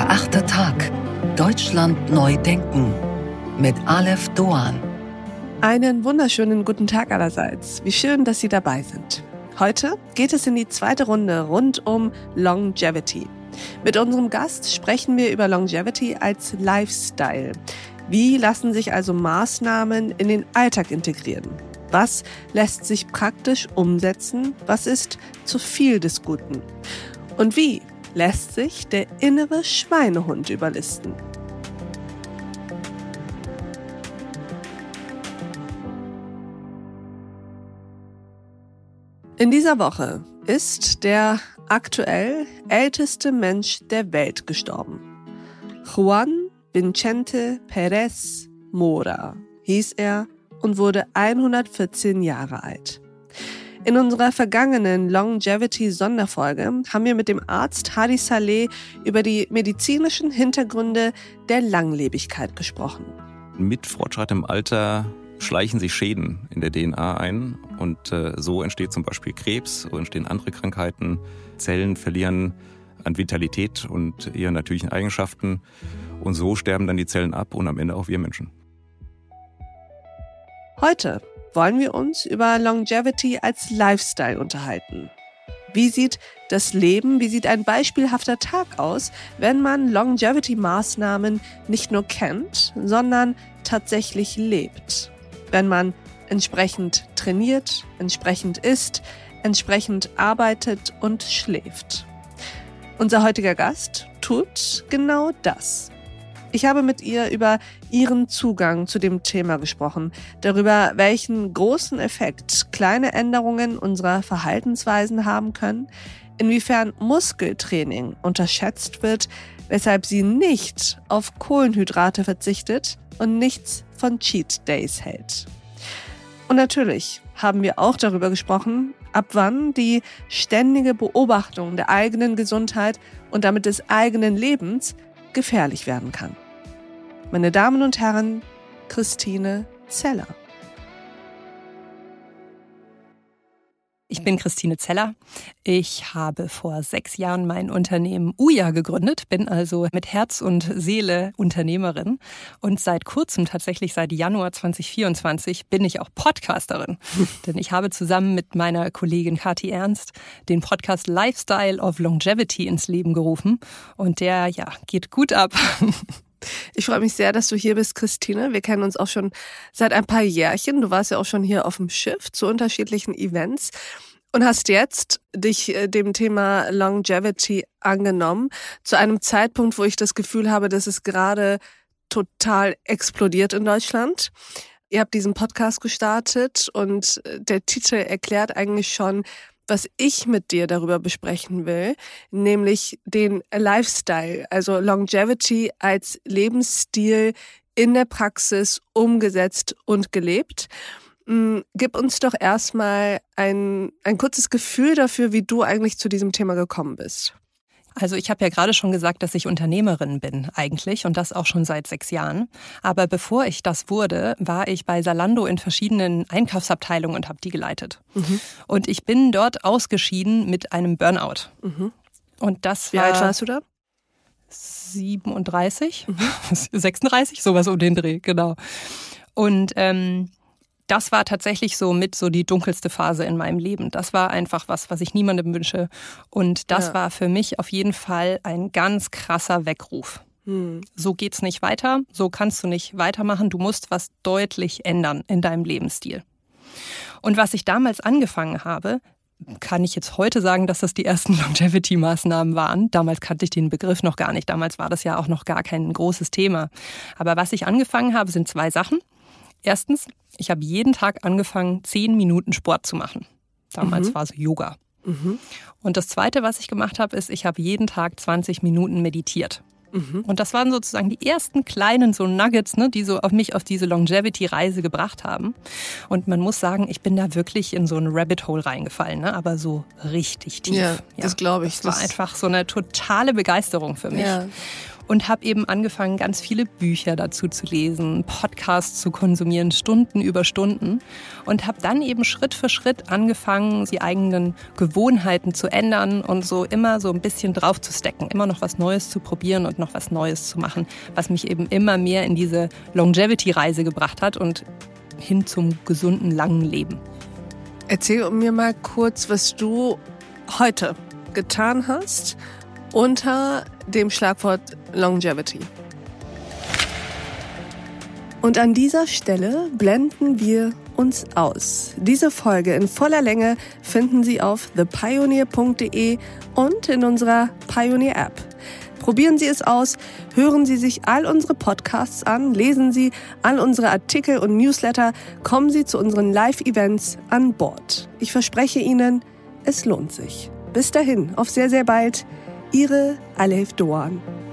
achte Tag. Deutschland neu denken. Mit Aleph Doğan. Einen wunderschönen guten Tag allerseits. Wie schön, dass Sie dabei sind. Heute geht es in die zweite Runde rund um Longevity. Mit unserem Gast sprechen wir über Longevity als Lifestyle. Wie lassen sich also Maßnahmen in den Alltag integrieren? Was lässt sich praktisch umsetzen? Was ist zu viel des Guten? Und wie lässt sich der innere Schweinehund überlisten? In dieser Woche ist der aktuell älteste Mensch der Welt gestorben. Juan Vicente Pérez Mora hieß er und wurde 114 Jahre alt. In unserer vergangenen Longevity-Sonderfolge haben wir mit dem Arzt Hadi Saleh über die medizinischen Hintergründe der Langlebigkeit gesprochen. Mit fortschreitendem Alter schleichen sich Schäden in der DNA ein und so entsteht zum Beispiel Krebs, so entstehen andere Krankheiten. Zellen verlieren an Vitalität und ihren natürlichen Eigenschaften und so sterben dann die Zellen ab und am Ende auch wir Menschen. Heute wollen wir uns über Longevity als Lifestyle unterhalten. Wie sieht das Leben, wie sieht ein beispielhafter Tag aus, wenn man Longevity-Maßnahmen nicht nur kennt, sondern tatsächlich lebt? Wenn man entsprechend trainiert, entsprechend isst, entsprechend arbeitet und schläft. Unser heutiger Gast tut genau das. Ich habe mit ihr über ihren Zugang zu dem Thema gesprochen, darüber, welchen großen Effekt kleine Änderungen unserer Verhaltensweisen haben können, inwiefern Muskeltraining unterschätzt wird, weshalb sie nicht auf Kohlenhydrate verzichtet und nichts von Cheat Days hält. Und natürlich haben wir auch darüber gesprochen, ab wann die ständige Beobachtung der eigenen Gesundheit und damit des eigenen Lebens gefährlich werden kann. Meine Damen und Herren, Christine Zeller. Ich bin Christine Zeller. Ich habe vor 6 Jahren mein Unternehmen Uja gegründet, bin also mit Herz und Seele Unternehmerin und seit kurzem, tatsächlich seit Januar 2024, bin ich auch Podcasterin. Denn ich habe zusammen mit meiner Kollegin Kathi Ernst den Podcast Lifestyle of Longevity ins Leben gerufen und der, geht gut ab. Ich freue mich sehr, dass du hier bist, Christine. Wir kennen uns auch schon seit ein paar Jährchen. Du warst ja auch schon hier auf dem Schiff zu unterschiedlichen Events und hast jetzt dich dem Thema Longevity angenommen. Zu einem Zeitpunkt, wo ich das Gefühl habe, dass es gerade total explodiert in Deutschland. Ihr habt diesen Podcast gestartet und der Titel erklärt eigentlich schon, was ich mit dir darüber besprechen will, nämlich den Lifestyle, also Longevity als Lebensstil in der Praxis umgesetzt und gelebt. Gib uns doch erstmal ein kurzes Gefühl dafür, wie du eigentlich zu diesem Thema gekommen bist. Also ich habe ja gerade schon gesagt, dass ich Unternehmerin bin eigentlich und das auch schon seit 6 Jahren. Aber bevor ich das wurde, war ich bei Zalando in verschiedenen Einkaufsabteilungen und habe die geleitet. Mhm. Und ich bin dort ausgeschieden mit einem Burnout. Mhm. Und das war... Wie alt warst du da? 37, 36, sowas um den Dreh, genau. Und das war tatsächlich so die dunkelste Phase in meinem Leben. Das war einfach was ich niemandem wünsche. Und das war für mich auf jeden Fall ein ganz krasser Weckruf. So geht's nicht weiter, so kannst du nicht weitermachen. Du musst was deutlich ändern in deinem Lebensstil. Und was ich damals angefangen habe, kann ich jetzt heute sagen, dass das die ersten Longevity-Maßnahmen waren. Damals kannte ich den Begriff noch gar nicht. Damals war das ja auch noch gar kein großes Thema. Aber was ich angefangen habe, sind 2 Sachen. Erstens, ich habe jeden Tag angefangen, 10 Minuten Sport zu machen. Damals war es Yoga. Und das Zweite, was ich gemacht habe, ist, ich habe jeden Tag 20 Minuten meditiert. Und das waren sozusagen die ersten kleinen so Nuggets, die so mich auf diese Longevity-Reise gebracht haben. Und man muss sagen, ich bin da wirklich in so ein Rabbit Hole reingefallen, aber so richtig tief. Ja, das glaube ich. Das war einfach so eine totale Begeisterung für mich. Ja. und habe eben angefangen, ganz viele Bücher dazu zu lesen, Podcasts zu konsumieren, Stunden über Stunden und habe dann eben Schritt für Schritt angefangen, die eigenen Gewohnheiten zu ändern und so immer so ein bisschen drauf zu stacken, immer noch was Neues zu probieren und noch was Neues zu machen, was mich eben immer mehr in diese Longevity-Reise gebracht hat und hin zum gesunden, langen Leben. Erzähl mir mal kurz, was du heute getan hast unter dem Schlagwort Longevity. Und an dieser Stelle blenden wir uns aus. Diese Folge in voller Länge finden Sie auf thepioneer.de und in unserer Pioneer App. Probieren Sie es aus, hören Sie sich all unsere Podcasts an, lesen Sie all unsere Artikel und Newsletter, kommen Sie zu unseren Live-Events an Bord. Ich verspreche Ihnen, es lohnt sich. Bis dahin, auf sehr, sehr bald. Ihre Alef Doğan.